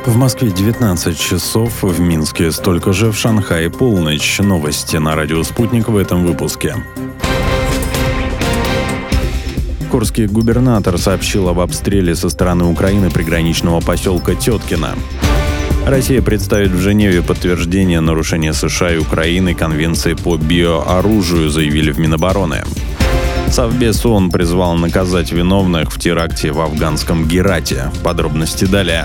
В Москве 19 часов, в Минске столько же, в Шанхае полночь. Новости на радио «Спутник» в этом выпуске. Курский губернатор сообщил об обстреле со стороны Украины приграничного поселка Теткино. Россия представит в Женеве подтверждение нарушения США и Украины Конвенции по биооружию, заявили в Минобороны. Совбез ООН призвал наказать виновных в теракте в афганском Герате. Подробности далее.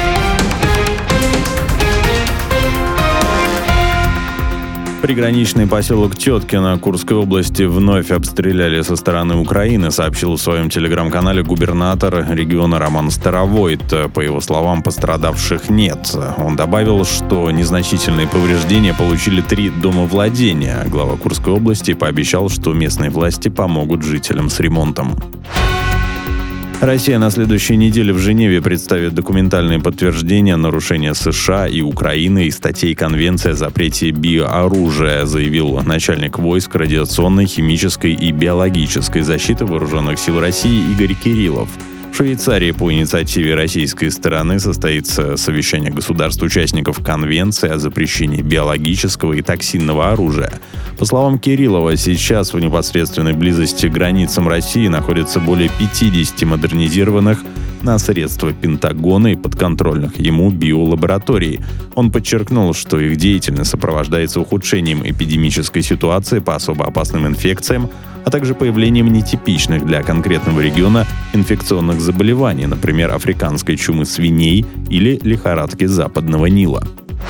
Приграничный поселок Теткино Курской области вновь обстреляли со стороны Украины, сообщил в своем телеграм-канале губернатор региона Роман Старовойт. По его словам, пострадавших нет. Он добавил, что незначительные повреждения получили 3 домовладения. Глава Курской области пообещал, что местные власти помогут жителям с ремонтом. Россия на следующей неделе в Женеве представит документальные подтверждения нарушения США и Украины и статей Конвенции о запрете биооружия, заявил начальник войск радиационной, химической и биологической защиты Вооруженных сил России Игорь Кириллов. В Швейцарии по инициативе российской стороны состоится совещание государств-участников Конвенции о запрещении биологического и токсинного оружия. По словам Кириллова, сейчас в непосредственной близости к границам России находится более 50 модернизированных на средства Пентагона и подконтрольных ему биолабораторий. Он подчеркнул, что их деятельность сопровождается ухудшением эпидемической ситуации по особо опасным инфекциям, а также появлением нетипичных для конкретного региона инфекционных заболеваний, например, африканской чумы свиней или лихорадки Западного Нила.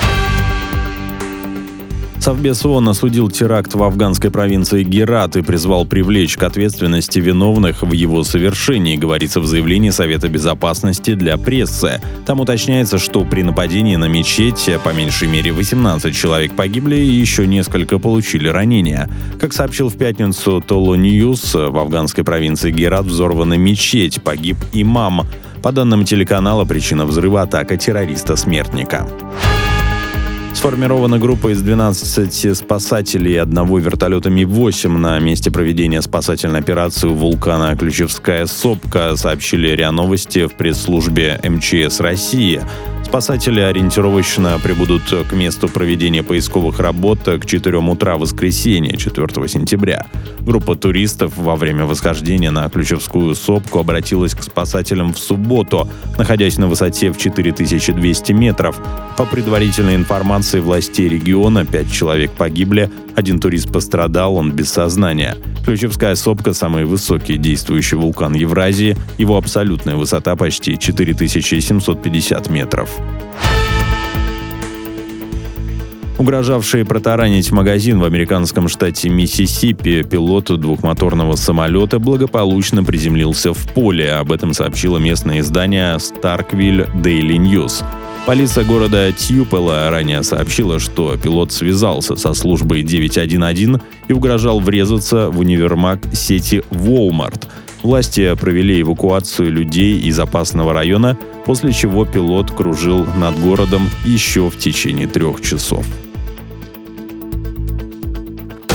Совбез ООН осудил теракт в афганской провинции Герат и призвал привлечь к ответственности виновных в его совершении, говорится в заявлении Совета Безопасности для прессы. Там уточняется, что при нападении на мечеть по меньшей мере 18 человек погибли и еще несколько получили ранения. Как сообщил в пятницу Толо Ньюс, в афганской провинции Герат взорвана мечеть, погиб имам. По данным телеканала, причина взрыва – атака террориста-смертника. Сформирована группа из 12 спасателей и одного вертолета Ми-8 на месте проведения спасательной операции у вулкана Ключевская сопка, сообщили РИА Новости в пресс-службе МЧС России. Спасатели ориентировочно прибудут к месту проведения поисковых работ к 4 утра воскресенья, 4 сентября. Группа туристов во время восхождения на Ключевскую сопку обратилась к спасателям в субботу, находясь на высоте в 4200 метров. По предварительной информации властей региона 5 человек погибли, 1 турист пострадал, он без сознания. Ключевская сопка – самый высокий действующий вулкан Евразии, его абсолютная высота почти 4750 метров. Угрожавший протаранить магазин в американском штате Миссисипи пилот двухмоторного самолета благополучно приземлился в поле. Об этом сообщило местное издание Starkville Daily News. Полиция города Тьюпело ранее сообщила, что пилот связался со службой 911 и угрожал врезаться в универмаг сети Walmart. Власти провели эвакуацию людей из опасного района, после чего пилот кружил над городом еще в течение 3 часов.